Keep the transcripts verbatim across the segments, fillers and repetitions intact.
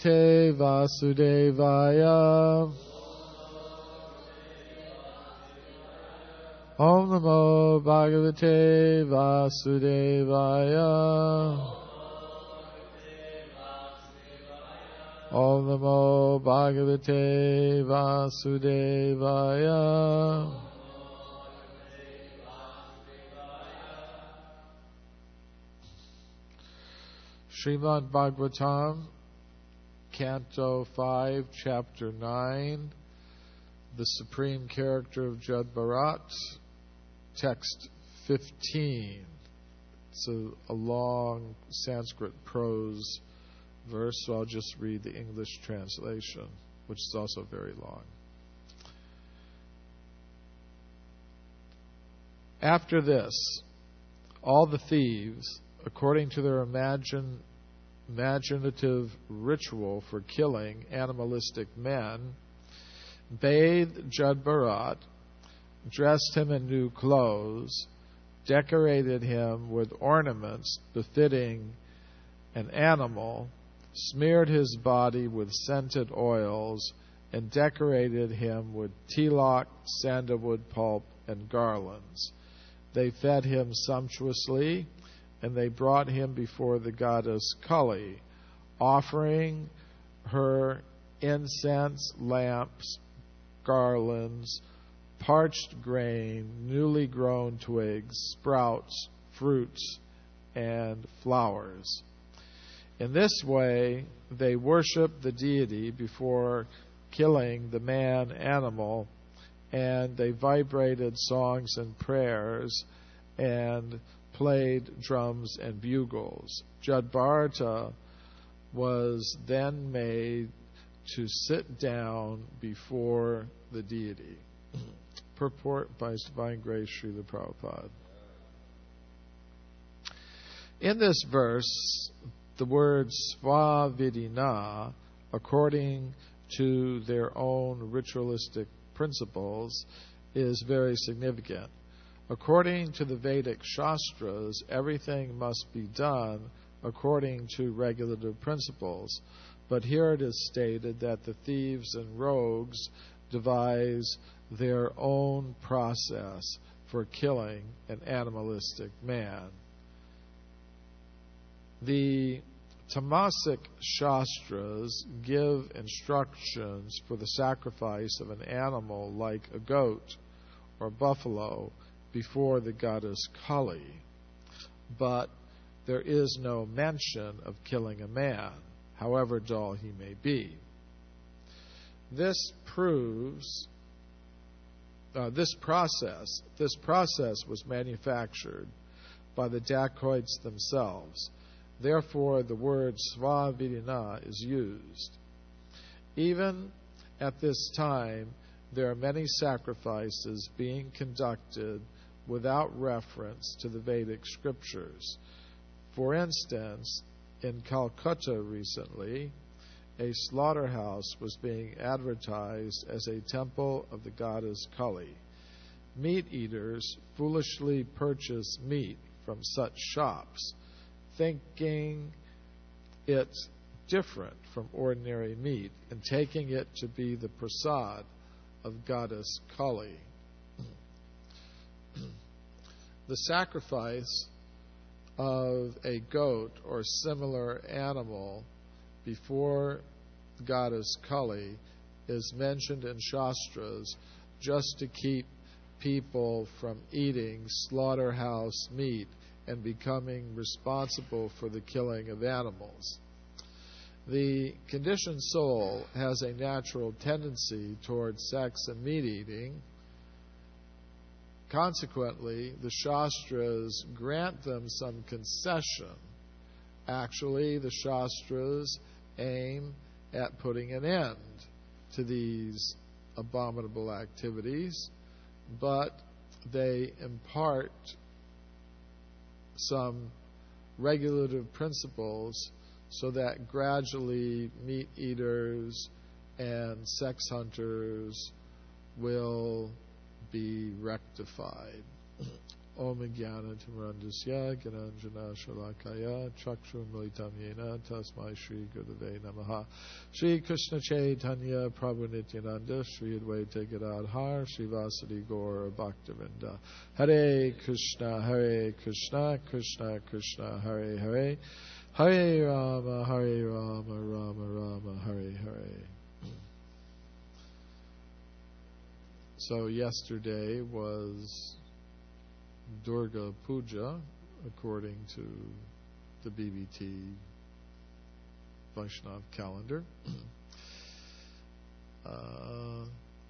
Bhagavate Vasudevaya. Om Namo Bhagavate Vasudevaya. Om Namo Bhagavate Vasudevaya. Srimad Bhagavatam, Canto five, Chapter nine, the Supreme Character of Jad Bharat, Text fifteen. It's a, a long Sanskrit prose verse, so I'll just read the English translation, which is also very long. After this, all the thieves, according to their imagine, imaginative ritual for killing animalistic men, bathed Jad Bharat, dressed him in new clothes, decorated him with ornaments befitting an animal, smeared his body with scented oils, and decorated him with tilak, sandalwood pulp, and garlands. They fed him sumptuously, and they brought him before the goddess Kali, offering her incense, lamps, garlands, parched grain, newly grown twigs, sprouts, fruits, and flowers. In this way, they worshiped the deity before killing the man-animal, and they vibrated songs and prayers and played drums and bugles. Jad Bharata was then made to sit down before the deity. Purport by His Divine Grace Srila Prabhupada. In this verse, the word Svavidina, according to their own ritualistic principles, is very significant. According to the Vedic Shastras, everything must be done according to regulative principles. But here it is stated that the thieves and rogues devise their own process for killing an animalistic man. The Tamasic Shastras give instructions for the sacrifice of an animal like a goat or buffalo before the goddess Kali, but there is no mention of killing a man, however dull he may be. This proves uh, this process. This process was manufactured by the dacoits themselves. Therefore, the word Svavidina is used. Even at this time, there are many sacrifices being conducted without reference to the Vedic scriptures. For instance, in Calcutta recently, a slaughterhouse was being advertised as a temple of the goddess Kali. Meat eaters foolishly purchase meat from such shops, thinking it different from ordinary meat and taking it to be the prasad of goddess Kali. The sacrifice of a goat or similar animal before goddess Kali is mentioned in Shastras just to keep people from eating slaughterhouse meat and becoming responsible for the killing of animals. The conditioned soul has a natural tendency towards sex and meat eating. Consequently, the Shastras grant them some concession. Actually, the Shastras aim at putting an end to these abominable activities, but they impart some regulative principles so that gradually meat eaters and sex hunters will be rectified. Om Jnana Timrandasya Gyananjana Shalakaya Chakshur Militam Yena Tasmai Shri Gurave Namaha. Shri Krishna Chaitanya Prabhu Nityananda Shri Advaita Gadadhar Shri Vasadi Gaur Bhaktavinda. Hare Krishna Hare Krishna Krishna Krishna Hare Hare Hare Rama Hare Rama Rama Rama Hare Hare. So yesterday was Durga Puja, according to the B B T Vaishnav calendar. uh,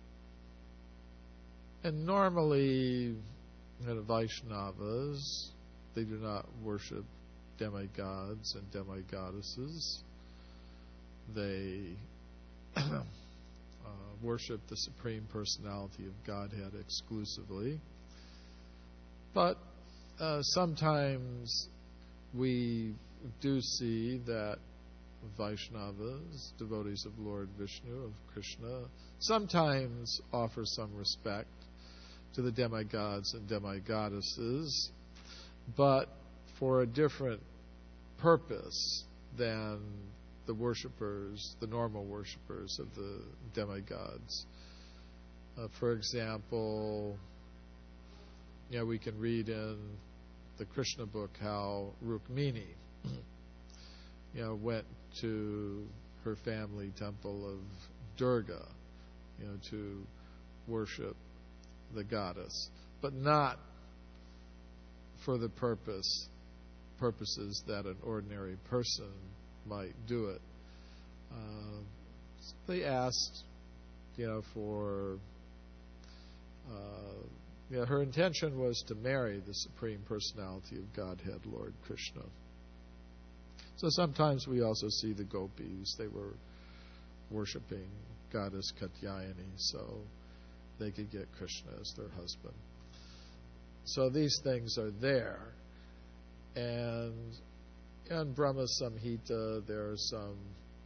and normally, you know, Vaishnavas, they do not worship demigods and demigoddesses. They uh, worship the Supreme Personality of Godhead exclusively. But uh, sometimes we do see that Vaishnavas, devotees of Lord Vishnu, of Krishna, sometimes offer some respect to the demigods and demigoddesses, but for a different purpose than the worshippers, the normal worshippers of the demigods. Uh, for example, Yeah, we can read in the Krishna book how Rukmini, you know, went to her family temple of Durga, you know, to worship the goddess, but not for the purpose purposes that an ordinary person might do it. Uh, they asked, you know, for. Uh, Yeah, her intention was to marry the Supreme Personality of Godhead, Lord Krishna. So sometimes we also see the gopis. They were worshipping goddess Katyayani, so they could get Krishna as their husband. So these things are there. And in Brahma Samhita, there are some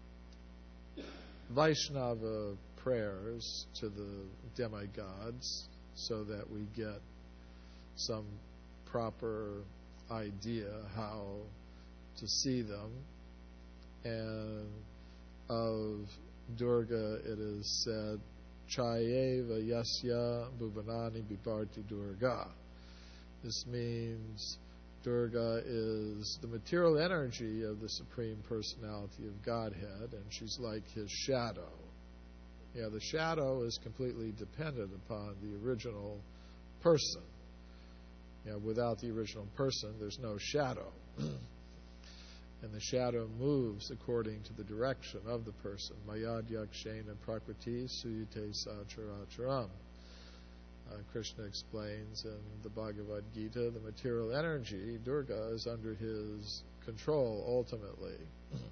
Vaishnava prayers to the demigods, so that we get some proper idea how to see them. And of Durga it is said, Chayeva Yasya Bhuvanani Bibharti Durga. This means Durga is the material energy of the Supreme Personality of Godhead, and she's like his shadow. Yeah, the shadow is completely dependent upon the original person. Yeah, without the original person, there's no shadow. And the shadow moves according to the direction of the person. Mayad yakshena prakriti suyate sacharacharam. Uh, Krishna explains in the Bhagavad Gita, the material energy, Durga, is under his control ultimately.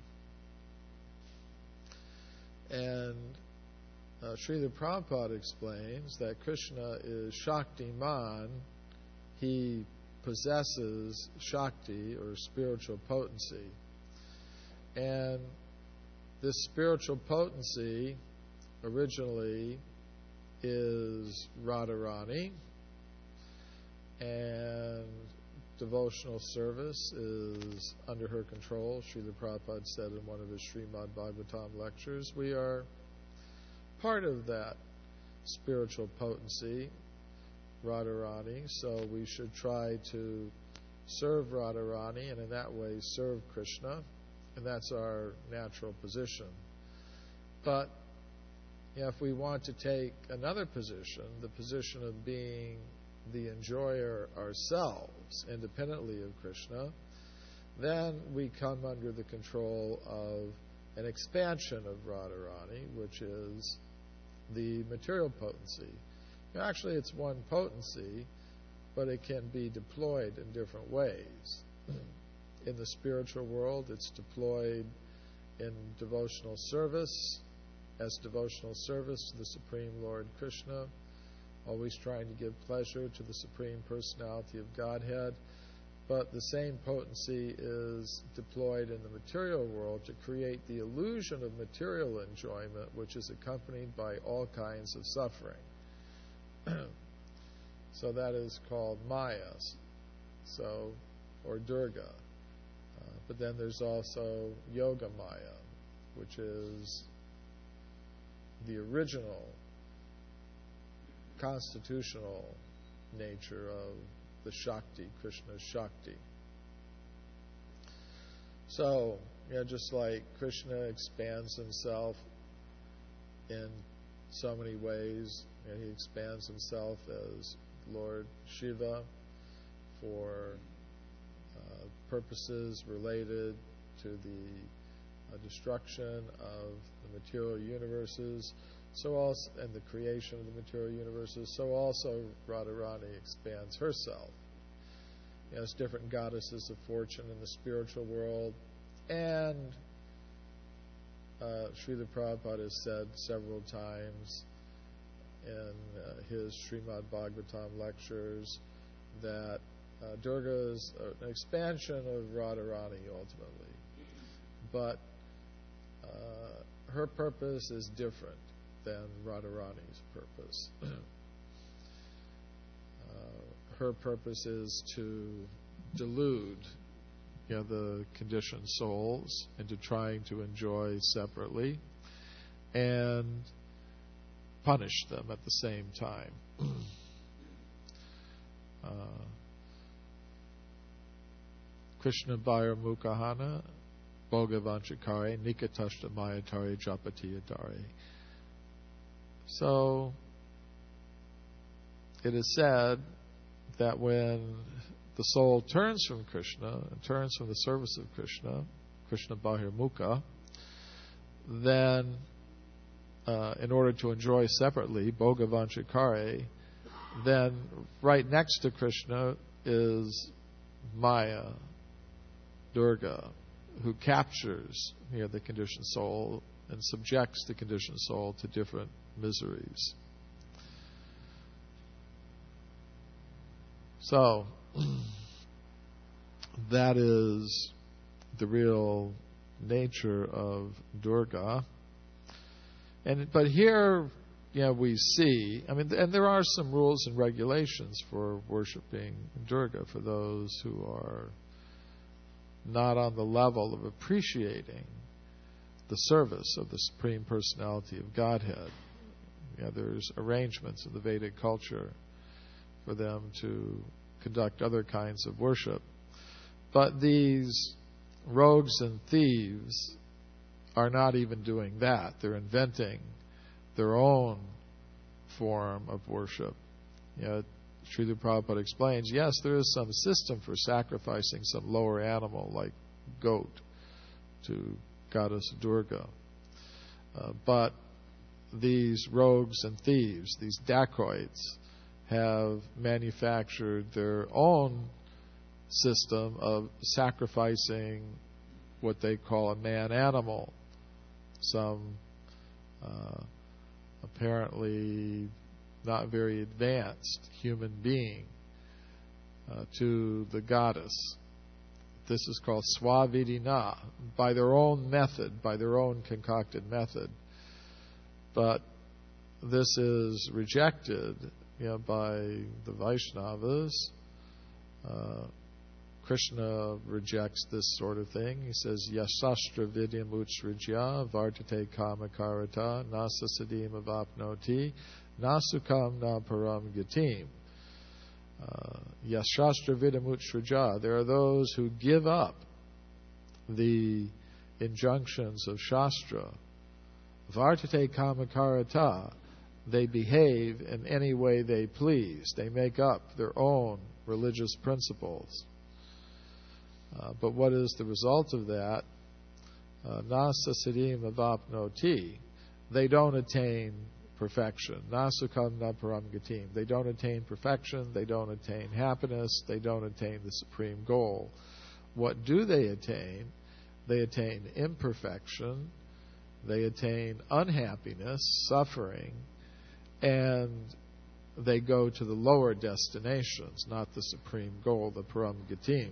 And Uh, Srila Prabhupada explains that Krishna is Shaktiman. He possesses Shakti, or spiritual potency. And this spiritual potency originally is Radharani, and devotional service is under her control. Srila Prabhupada said in one of his Srimad Bhagavatam lectures, we are part of that spiritual potency, Radharani, so we should try to serve Radharani and in that way serve Krishna, and that's our natural position. But you know, if we want to take another position, the position of being the enjoyer ourselves, independently of Krishna, then we come under the control of an expansion of Radharani, which is the material potency. Now, actually, it's one potency, but it can be deployed in different ways. In the spiritual world, it's deployed in devotional service, as devotional service to the Supreme Lord Krishna, always trying to give pleasure to the Supreme Personality of Godhead. But the same potency is deployed in the material world to create the illusion of material enjoyment, which is accompanied by all kinds of suffering. So that is called Maya, so or Durga. Uh, but then there's also Yoga Maya, which is the original constitutional nature of the Shakti, Krishna's Shakti. So, you know, just like Krishna expands himself in so many ways, you know, he expands himself as Lord Shiva for uh, purposes related to the uh, destruction of the material universes, so also, and the creation of the material universes. So also Radharani expands herself as different goddesses of fortune in the spiritual world. And uh, Srila Prabhupada has said several times in uh, his Srimad Bhagavatam lectures that uh, Durga is an expansion of Radharani ultimately, but uh, her purpose is different than Radharani's purpose. uh, her purpose is to delude, you know, the conditioned souls into trying to enjoy separately and punish them at the same time. uh, Krishna Bhayar Mukahana Bhogavanchakare Nikatashta Mayatare Japatiyadare. So it is said that when the soul turns from Krishna and turns from the service of Krishna, Krishna Bahirmukha, then uh, in order to enjoy separately, Bhogavanchakare, then right next to Krishna is Maya, Durga, who captures, you know, the conditioned soul and subjects the conditioned soul to different miseries. So that is the real nature of Durga. And but here, yeah, we see, I mean, and there are some rules and regulations for worshiping Durga for those who are not on the level of appreciating the service of the Supreme Personality of Godhead. Yeah, there's arrangements in the Vedic culture for them to conduct other kinds of worship. But these rogues and thieves are not even doing that. They're inventing their own form of worship. You know, Srila Prabhupada explains, yes, there is some system for sacrificing some lower animal like goat to Goddess Durga. Uh, but these rogues and thieves, these dacoits, have manufactured their own system of sacrificing what they call a man-animal, some uh, apparently not very advanced human being, uh, to the goddess. This is called swavidina, by their own method, by their own concocted method. But this is rejected, you know, by the Vaishnavas. Uh, Krishna rejects this sort of thing. He says, Yasastra vidyam utsrajya vartate kamakarata nasa sadim avapnoti nasukam na param gatim. Yasastra vidyam utsrajya. There are those who give up the injunctions of Shastra. Vartate kamakarata. They behave in any way they please. They make up their own religious principles. Uh, but what is the result of that? Nasa siddhim avapnoti. They don't attain perfection. Nasukam na param gatim. They don't attain perfection. They don't attain happiness. They don't attain the supreme goal. What do they attain? They attain imperfection. They attain unhappiness, suffering, and they go to the lower destinations, not the supreme goal, the param gatim.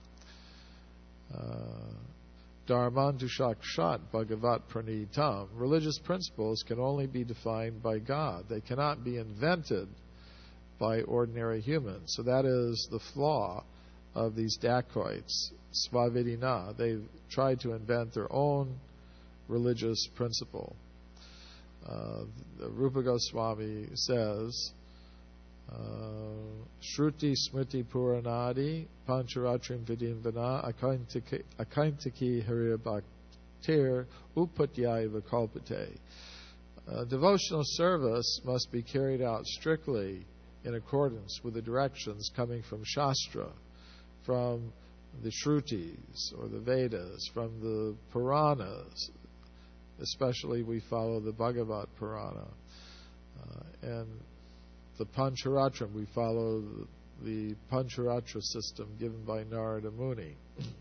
Dharman Dushakshat Bhagavat Pranitam. Religious principles can only be defined by God. They cannot be invented by ordinary humans. So that is the flaw of these dacoits, Svavedina. They've tried to invent their own religious principle. Uh, Rupa Goswami says, uh, Shruti Smriti Puranadi Pancharatrim Vidim Vana Akaintaki Hariya Bhaktir Upatyaiva Kalpate. Uh, devotional service must be carried out strictly in accordance with the directions coming from Shastra, from the Shrutis or the Vedas, from the Puranas. Especially we follow the Bhagavat Purana. Uh, and the Pancharatram, we follow the, the Pancharatra system given by Narada Muni.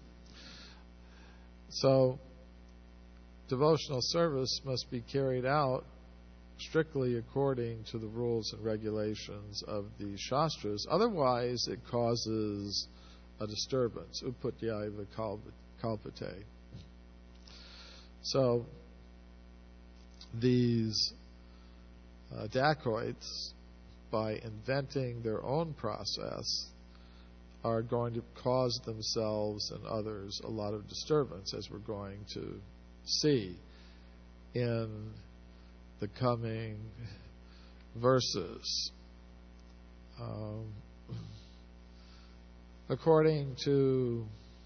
So, devotional service must be carried out strictly according to the rules and regulations of the Shastras. Otherwise, it causes a disturbance. Upatyaiva kalpate. So, these uh, dacoits, by inventing their own process, are going to cause themselves and others a lot of disturbance, as we're going to see in the coming verses. Um, according to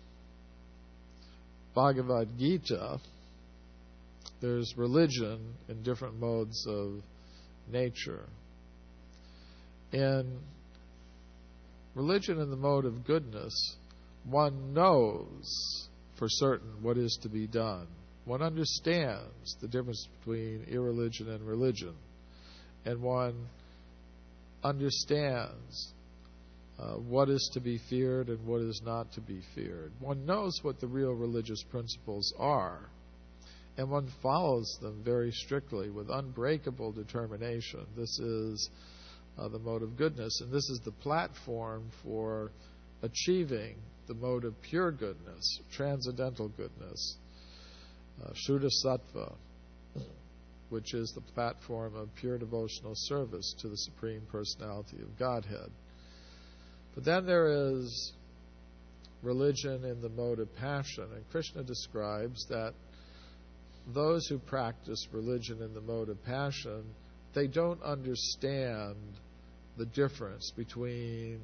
Bhagavad Gita, there's religion in different modes of nature. In religion in the mode of goodness, one knows for certain what is to be done. One understands the difference between irreligion and religion. And one understands uh, what is to be feared and what is not to be feared. One knows what the real religious principles are. And one follows them very strictly with unbreakable determination. This is uh, the mode of goodness, and this is the platform for achieving the mode of pure goodness, transcendental goodness, uh, Shuddha Sattva, which is the platform of pure devotional service to the Supreme Personality of Godhead. But then there is religion in the mode of passion, and Krishna describes that those who practice religion in the mode of passion, they don't understand the difference between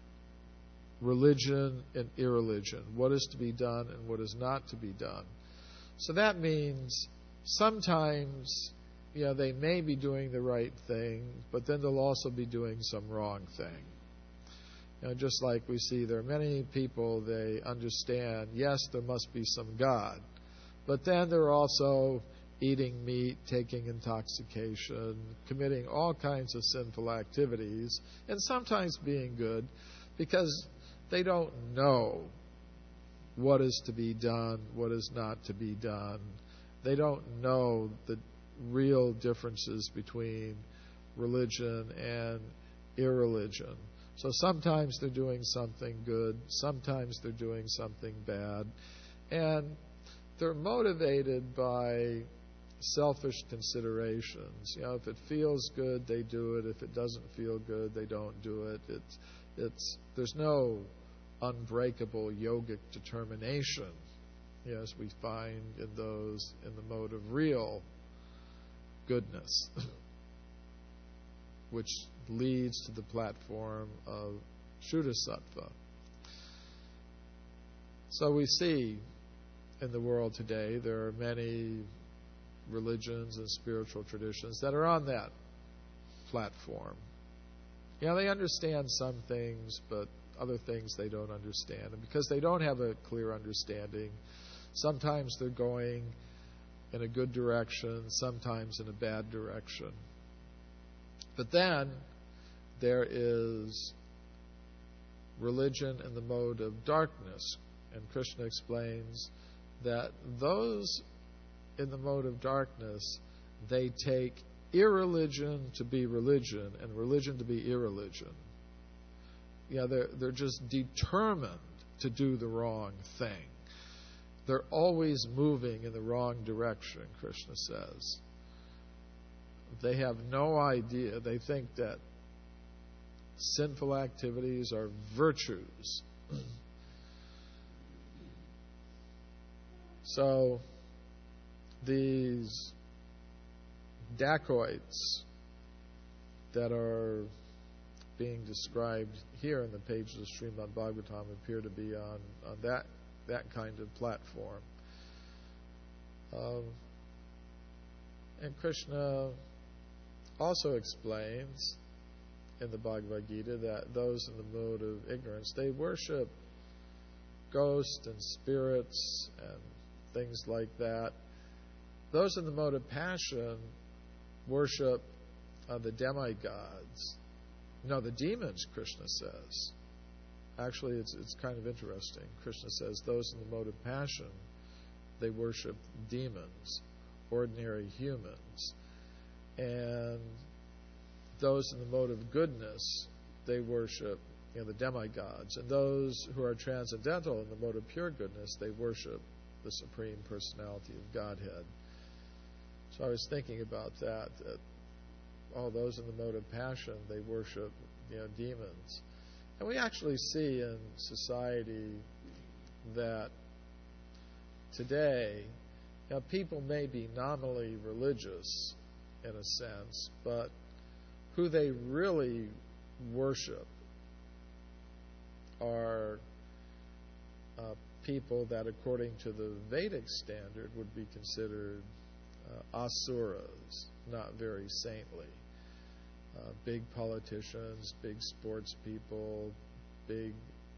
religion and irreligion, what is to be done and what is not to be done. So that means sometimes, you know, they may be doing the right thing, but then they'll also be doing some wrong thing. You know, just like we see there are many people, they understand, yes, there must be some God. But then they're also eating meat, taking intoxication, committing all kinds of sinful activities, and sometimes being good because they don't know what is to be done, what is not to be done. They don't know the real differences between religion and irreligion. So sometimes they're doing something good, sometimes they're doing something bad, and they're motivated by selfish considerations. You know, if it feels good, they do it. If it doesn't feel good, they don't do it. It's, it's there's no unbreakable yogic determination, you know, as we find in those in the mode of real goodness, which leads to the platform of Shuddha Sattva. So we see in the world today, there are many religions and spiritual traditions that are on that platform. You know, they understand some things, but other things they don't understand. And because they don't have a clear understanding, sometimes they're going in a good direction, sometimes in a bad direction. But then there is religion in the mode of darkness. And Krishna explains that those in the mode of darkness, they take irreligion to be religion and religion to be irreligion. Yeah, they're, they're just determined to do the wrong thing. They're always moving in the wrong direction, Krishna says. They have no idea. They think that sinful activities are virtues. So these dacoits that are being described here in the pages of Srimad Bhagavatam appear to be on, on that that kind of platform. Um, and Krishna also explains in the Bhagavad Gita that those in the mode of ignorance, they worship ghosts and spirits and things like that. Those in the mode of passion worship uh, the demigods. No, the demons, Krishna says. Actually, it's it's kind of interesting. Krishna says those in the mode of passion, they worship demons, ordinary humans. And those in the mode of goodness, they worship, you know, the demigods. And those who are transcendental in the mode of pure goodness, they worship the Supreme Personality of Godhead. So I was thinking about that, that all those in the mode of passion, they worship, you know, demons. And we actually see in society that today, you know, people may be nominally religious in a sense, but who they really worship are uh, people that, according to the Vedic standard, would be considered uh, asuras, not very saintly. Uh, big politicians, big sports people, big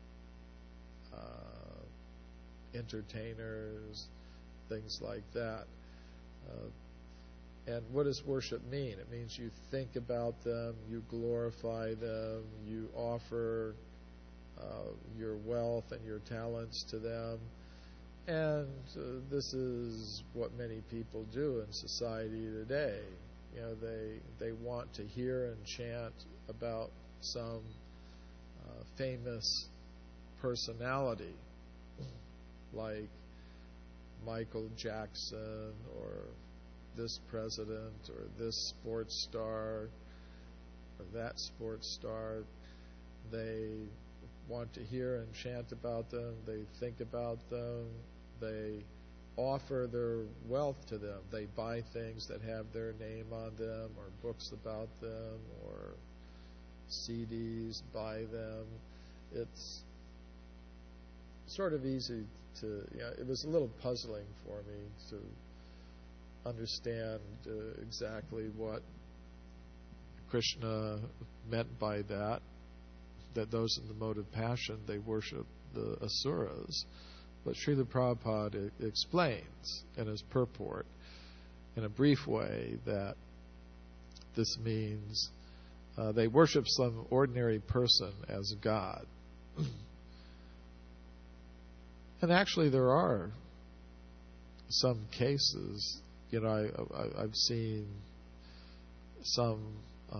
uh, entertainers, things like that. Uh, and what does worship mean? It means you think about them, you glorify them, you offer uh, your wealth and your talents to them. And uh, this is what many people do in society today. You know, they they want to hear and chant about some uh, famous personality, like Michael Jackson or this president or this sports star or that sports star. They want to hear and chant about them. They think about them. They offer their wealth to them. They buy things that have their name on them, or books about them, or C Ds, buy them. It's sort of easy to, you know, it was a little puzzling for me to understand uh, exactly what Krishna meant by that, that those in the mode of passion, they worship the asuras. But Srila Prabhupada explains in his purport, in a brief way, that this means uh, they worship some ordinary person as God. And actually there are some cases, you know, I, I, I've seen some uh,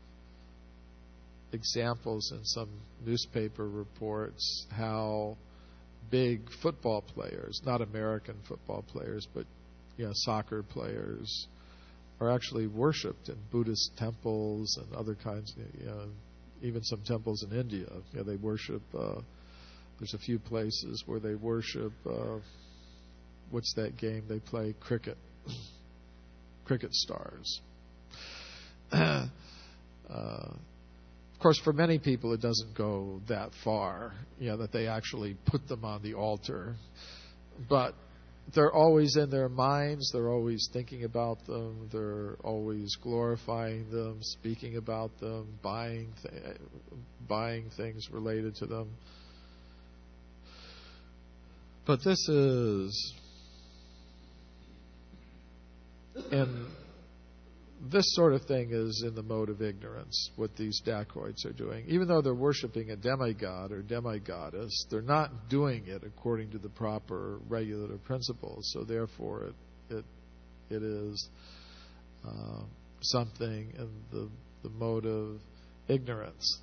examples in some newspaper reports how big football players, not American football players, but, you know, soccer players, are actually worshipped in Buddhist temples and other kinds, you know, even some temples in India. You know, they worship, uh, there's a few places where they worship, uh, what's that game they play? Cricket. Cricket stars. uh, Of course, for many people, it doesn't go that far, you know, that they actually put them on the altar. But they're always in their minds. They're always thinking about them. They're always glorifying them, speaking about them, buying th- buying things related to them. But this is, and this sort of thing is in the mode of ignorance, what these dacoits are doing. Even though they're worshiping a demigod or demigoddess, they're not doing it according to the proper regulative principles. So therefore, it it, it is uh, something in the, the mode of ignorance.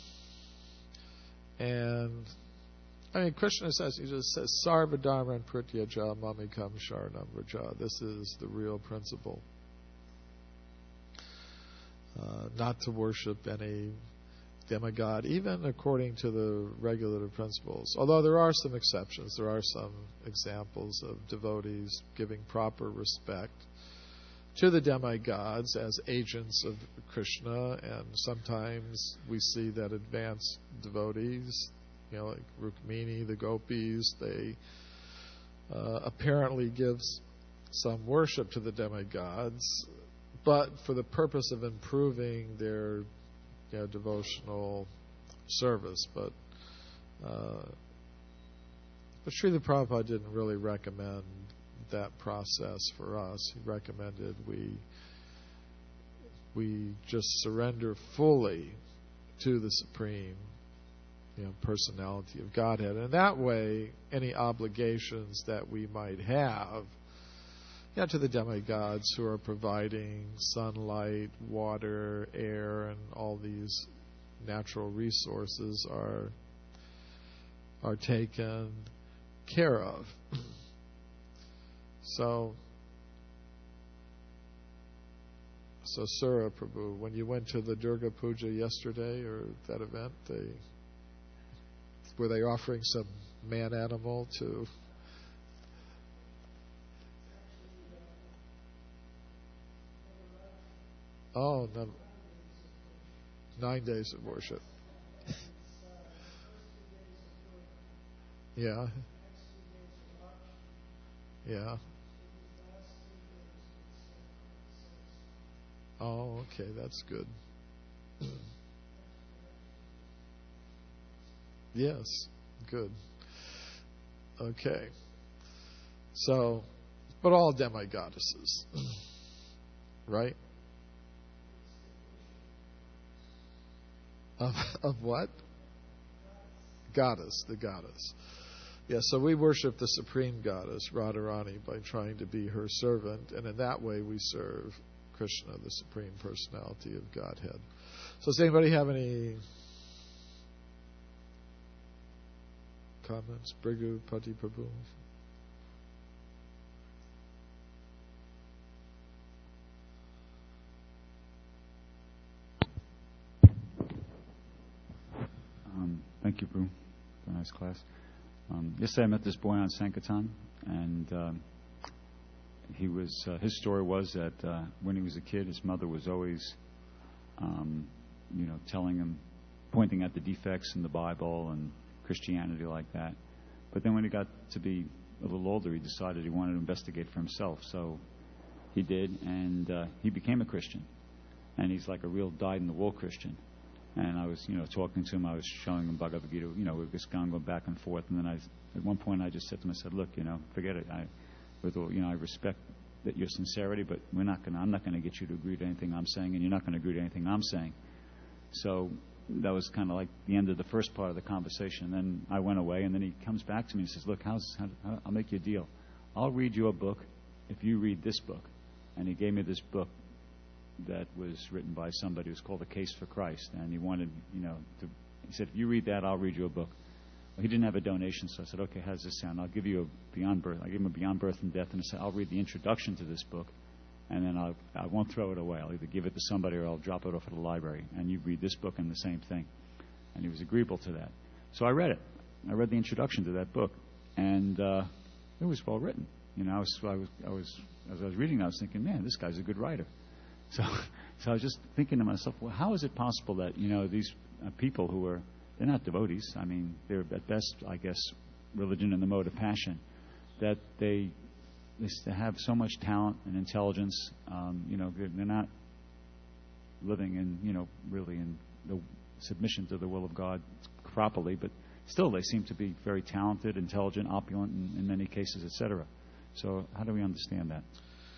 And I mean, Krishna says, he just says, Sarva Dharman Prityaja Mamikam Sharanam Vraja. This is the real principle. Uh, not to worship any demigod, even according to the regulative principles. Although there are some exceptions. There are some examples of devotees giving proper respect to the demigods as agents of Krishna, and sometimes we see that advanced devotees, you know, like Rukmini, the gopis, they uh, apparently give some worship to the demigods, but for the purpose of improving their, you know, devotional service. But uh, but Srila Prabhupada didn't really recommend that process for us. He recommended we we just surrender fully to the Supreme, you know, Personality of Godhead, and that way any obligations that we might have, yeah, to the demigods who are providing sunlight, water, air, and all these natural resources are are taken care of. So, so Sura Prabhu, when you went to the Durga Puja yesterday, or that event, they were they offering some man animal to? Oh, no, nine days of worship. Yeah, yeah. Oh, okay, that's good. Yes, good. Okay. So, but all demigoddesses, right? Of, of what? Goddess, the goddess. Yeah, so we worship the Supreme Goddess, Radharani, by trying to be her servant, and in that way we serve Krishna, the Supreme Personality of Godhead. So does anybody have any comments? Brigu Pati Prabhu? Um, thank you, Prabhu. For a nice class. Um, yesterday I met this boy on Sankirtan, and um, he was uh, his story was that uh, when he was a kid, his mother was always, um, you know, telling him, pointing at the defects in the Bible and Christianity like that. But then when he got to be a little older, he decided he wanted to investigate for himself. So he did, and uh, he became a Christian. And he's like a real dyed-in-the-wool Christian. And I was, you know, talking to him. I was showing him Bhagavad Gita. You know, we were just going, going back and forth. And then I, at one point, I just said to him, I said, "Look, you know, forget it. I, with all, you know, I respect that your sincerity, but we're not going. I'm not going to get you to agree to anything I'm saying, and you're not going to agree to anything I'm saying." So that was kind of like the end of the first part of the conversation. And then I went away, and then he comes back to me and says, "Look, how's, how, I'll make you a deal. I'll read your book if you read this book." And he gave me this book that was written by somebody who's called A Case for Christ, and he wanted, you know, to, he said, "If you read that, I'll read you a book." Well, he didn't have a donation, so I said, "Okay, how does this sound? I'll give you a Beyond Birth." I gave him a Beyond Birth and Death, and I said, "I'll read the introduction to this book, and then I'll, I won't throw it away. I'll either give it to somebody or I'll drop it off at the library, and you read this book and the same thing." And he was agreeable to that. So I read it. I read the introduction to that book, and uh, it was well written. You know, I was, I was, I was, as I was reading, I was thinking, man, this guy's a good writer. So, so I was just thinking to myself, well, how is it possible that, you know, these uh, people who are, they're not devotees. I mean, they're at best, I guess, religion in the mode of passion, that they, they have so much talent and intelligence. Um, you know, they're, they're not living in, you know, really in the submission to the will of God properly, but still they seem to be very talented, intelligent, opulent in, in many cases, et cetera. So how do we understand that?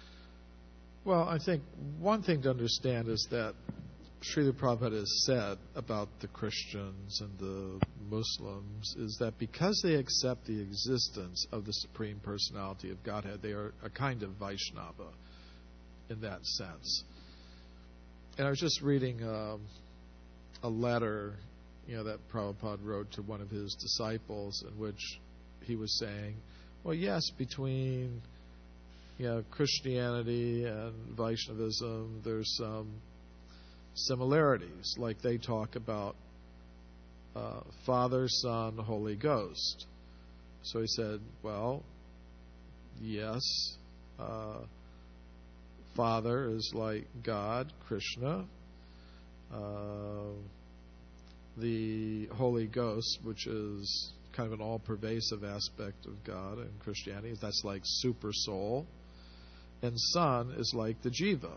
Well, I think one thing to understand is that Srila Prabhupada has said about the Christians and the Muslims is that because they accept the existence of the Supreme Personality of Godhead, they are a kind of Vaishnava in that sense. And I was just reading um, a letter, you know, that Prabhupada wrote to one of his disciples, in which he was saying, well, yes, between, you know, Christianity and Vaishnavism, there's some similarities. Like they talk about uh, Father, Son, Holy Ghost. So he said, well, yes, uh, Father is like God, Krishna. Uh, the Holy Ghost, which is kind of an all-pervasive aspect of God in Christianity, that's like super soul. And Son is like the Jiva,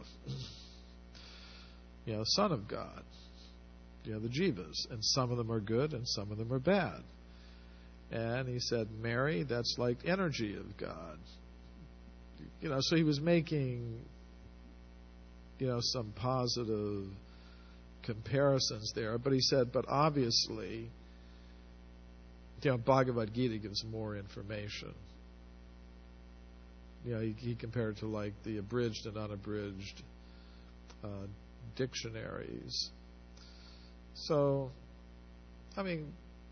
you know, Son of God, you know, the Jivas. And some of them are good and some of them are bad. And he said, Mary, that's like energy of God. You know, so he was making, you know, some positive comparisons there. But he said, but obviously, you know, Bhagavad Gita gives more information. You know, he, he compared it to like the abridged and unabridged uh, dictionaries. So, I mean,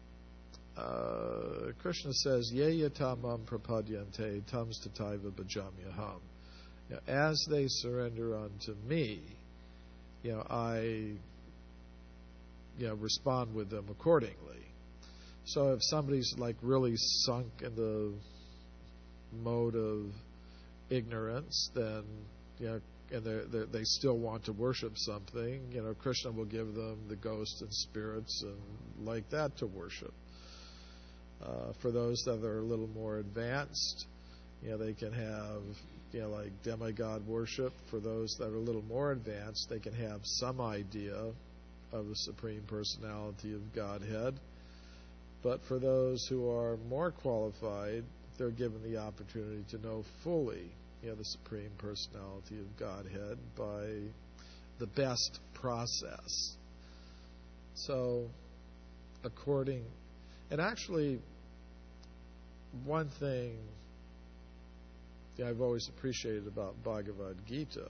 uh, Krishna says, Ye yatamam prapadyante tams tataiva bhajamyaham. You know, as they surrender unto me, you know, I you know, respond with them accordingly. So if somebody's like really sunk in the mode of ignorance, then, you know, and they're, they're, they still want to worship something, you know, Krishna will give them the ghosts and spirits and like that to worship. Uh, for those that are a little more advanced, you know, they can have, you know, like demigod worship. For those that are a little more advanced, they can have some idea of the Supreme Personality of Godhead. But for those who are more qualified, they're given the opportunity to know fully, you know, the Supreme Personality of Godhead by the best process. So, according, and actually, one thing that I've always appreciated about Bhagavad Gita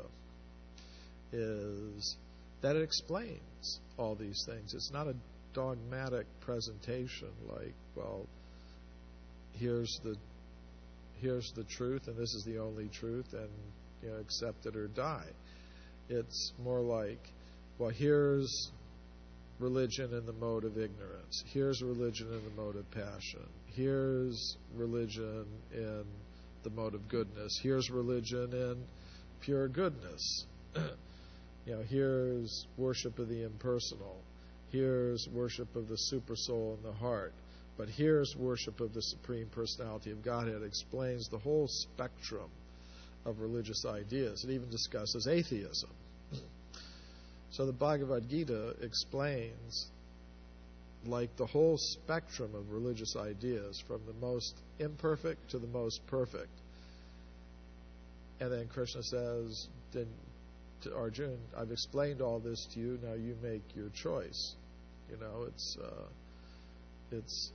is that it explains all these things. It's not a dogmatic presentation like, well, here's the here's the truth and this is the only truth and, you know, accept it or die. It's more like, well, here's religion in the mode of ignorance. Here's religion in the mode of passion. Here's religion in the mode of goodness. Here's religion in pure goodness. You know, here's worship of the impersonal. Here's worship of the super soul in the heart. But here's worship of the Supreme Personality of Godhead. It explains the whole spectrum of religious ideas. It even discusses atheism. So the Bhagavad Gita explains like the whole spectrum of religious ideas, from the most imperfect to the most perfect. And then Krishna says then to Arjuna, I've explained all this to you, now you make your choice. You know, it's uh, it's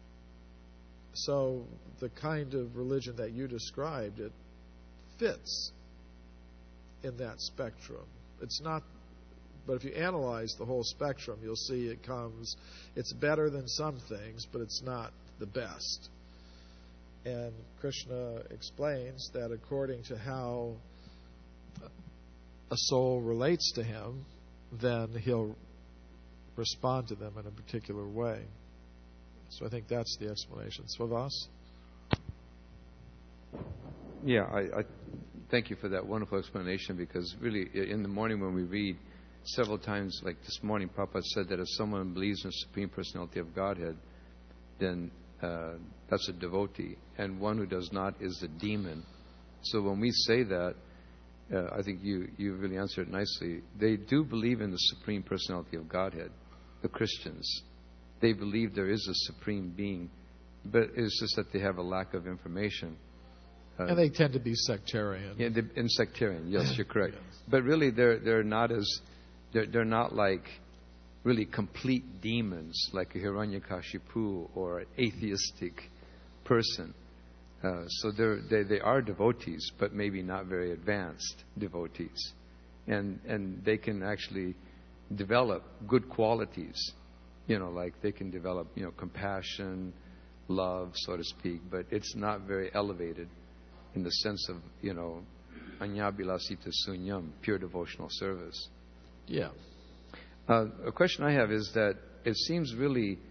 so the kind of religion that you described, it fits in that spectrum. It's not, but if you analyze the whole spectrum, you'll see it comes, it's better than some things, but it's not the best. And Krishna explains that according to how a soul relates to him, then he'll respond to them in a particular way. So I think that's the explanation. Svavas? Yeah, I, I thank you for that wonderful explanation, because really in the morning when we read, several times, like this morning, Prabhupada said that if someone believes in the Supreme Personality of Godhead, then uh, that's a devotee. And one who does not is a demon. So when we say that, uh, I think you, you really answered it nicely. They do believe in the Supreme Personality of Godhead, the Christians. They believe there is a Supreme Being, but it's just that they have a lack of information. Uh, and they tend to be sectarian. Yeah, they, and sectarian, yes, you're correct. Yes. But really, they're they're not as they're they're not like really complete demons like a Hiranyakashipu or an atheistic person. Uh, so they're, they they are devotees, but maybe not very advanced devotees, and and they can actually develop good qualities. You know, like they can develop, you know, compassion, love, so to speak, but it's not very elevated in the sense of, you know, Anyabilasita Sunyam, pure devotional service. Yeah. Uh, a question I have is that it seems really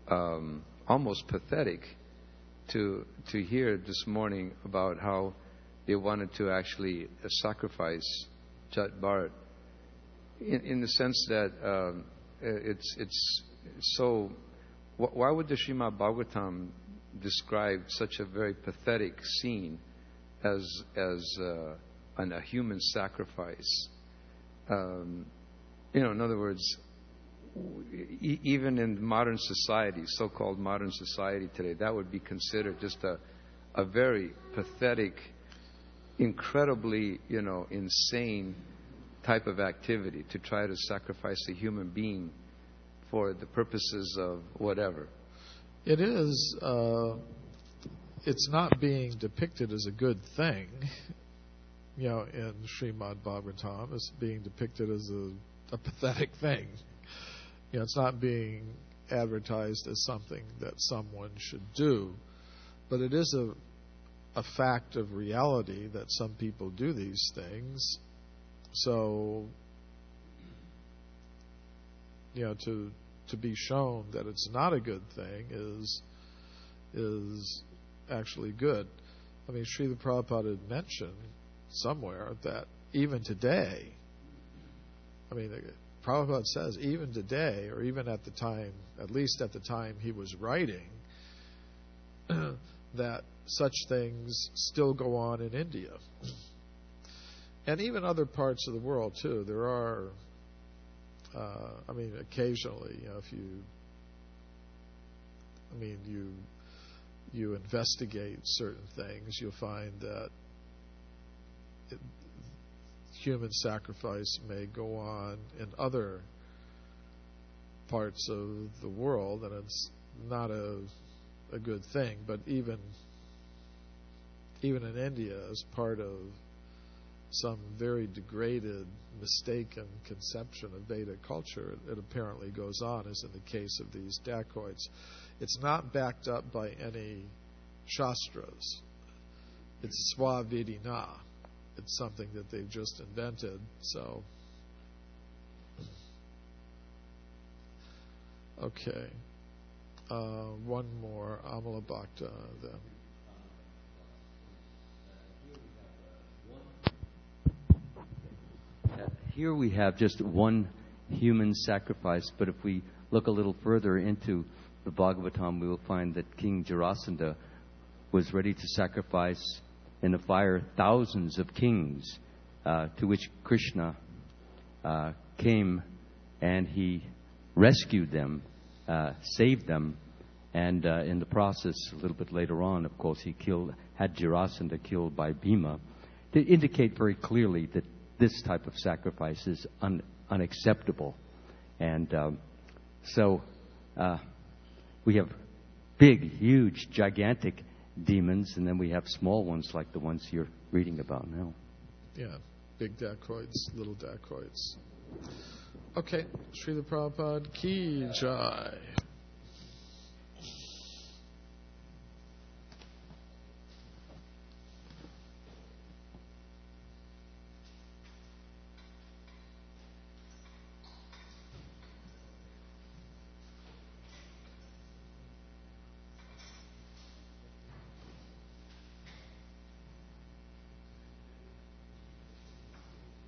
um, almost pathetic to to hear this morning about how they wanted to actually uh, sacrifice Jat Bharat, in, in the sense that um, it's it's so. Why would the Srimad Bhagavatam describe such a very pathetic scene as as uh, an, a human sacrifice? Um, you know, in other words, e- even in modern society, so-called modern society today, that would be considered just a a very pathetic, incredibly, you know, insane type of activity to try to sacrifice a human being for the purposes of whatever. It is, uh, it's not being depicted as a good thing, you know, in Srimad Bhagavatam. It's being depicted as a, a pathetic thing. You know, it's not being advertised as something that someone should do, but it is a, a fact of reality that some people do these things. So, you know, to to be shown that it's not a good thing is is actually good. I mean, Srila Prabhupada had mentioned somewhere that even today, I mean, Prabhupada says even today, or even at the time, at least at the time he was writing, that such things still go on in India. And even other parts of the world, too. There are, uh, I mean, occasionally, you know, if you, I mean, you you investigate certain things, you'll find that it, human sacrifice may go on in other parts of the world, and it's not a a good thing. But even even in India, as part of some very degraded, mistaken conception of Vedic culture, it, it apparently goes on, as in the case of these dacoits. It's not backed up by any shastras. It's swavidina. It's something that they've just invented. So, okay. Uh, one more, Amala Bhakta, then. Here we have just one human sacrifice, but if we look a little further into the Bhagavatam, we will find that King Jarasandha was ready to sacrifice in a fire thousands of kings, uh, to which Krishna uh, came and he rescued them, uh, saved them, and uh, in the process, a little bit later on, of course, he killed, had Jarasandha killed by Bhima, to indicate very clearly that this type of sacrifice is un- unacceptable. And um, so uh, we have big, huge, gigantic demons, and then we have small ones like the ones you're reading about now. Yeah, big dacoits, little dacoits. Okay, Srila Prabhupada Ki Jai.